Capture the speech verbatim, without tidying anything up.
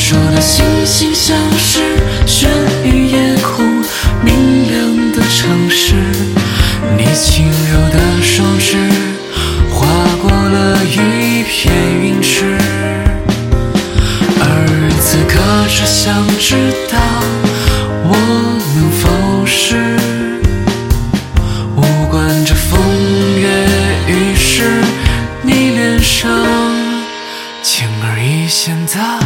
说的惺惺相识，悬于夜空明亮的城市，你轻柔的手指划过了一片云池，而此刻只想知道我能否是无关这风月雨时你脸上轻而易见的